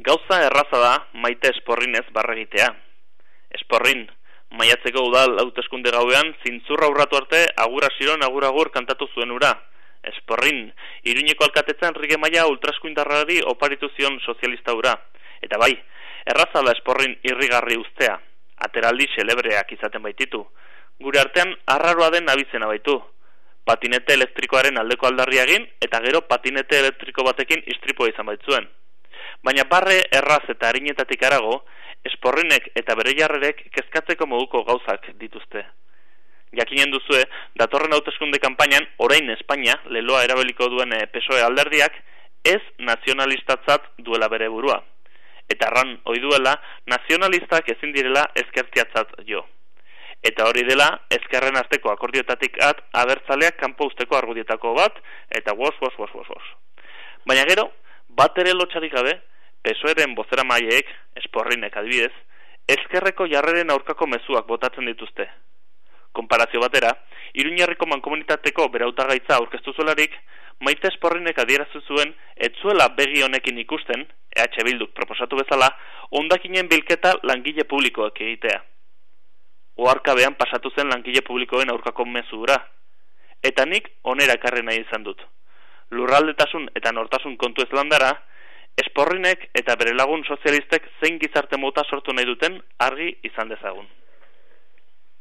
Gauza erraza da Maite Esporrinez barregitea. Esporrin, maiatzeko udal hauteskunde gauean zintzurra urratu arte agur hasiron agur kantatu zuen ura. Esporrin, Iruñeko alkatetzan Enrique Maia ultraskuindarrari oparitu zion sozialista ura. Eta bai, erraza da Esporrin irrigarri ustea. Ateraldi xelebreak izaten baititu. Gure artean arraroa den abizena baitu. Patinete elektrikoaren aldeko aldarria egin eta gero patinete elektriko batekin istripua izan baitzuen. Baina barre erraz eta harinetatik harago, Esporrinek eta bere jarrerek kezkatzeko moduko gauzak dituzte. Jakinen duzue, datorren hauteskunde kanpainan, orain Espainia, leloa erabiliko duen PSOE alderdiak, ez nazionalistatzat duela bere burua. Eta erran oiduela, nazionalistak ezin direla ezkertiatzat jo. Eta hori dela, ezkerren arteko akordiotatik abertzaleak kanpo usteko argudietako bat, eta wos. Baina gero, bat ere lotxarik gabe, PSOEren bozeramaileek, Esporrinek adibidez, ezkerreko jarreren aurkako mezuak botatzen dituzte. Konparazio batera, Iruñerriko mankomunitateko bere hautagaitza aurkeztu zuelarik, Maite Esporrinek adierazu zuen ez zuela begi honekin ikusten, EH Bilduk proposatu bezala, hondakinen bilketa langile publikoak egitea. Oharkabean pasatu zen langile publikoen aurkako mezura. Eta nik onera ekarri nahi izan dut. Lurraldetasun eta nortasun kontu ez landara, Esporrinek eta bere lagun sozialistek zein gizarte mota sortu nahi duten argi izan dezagun.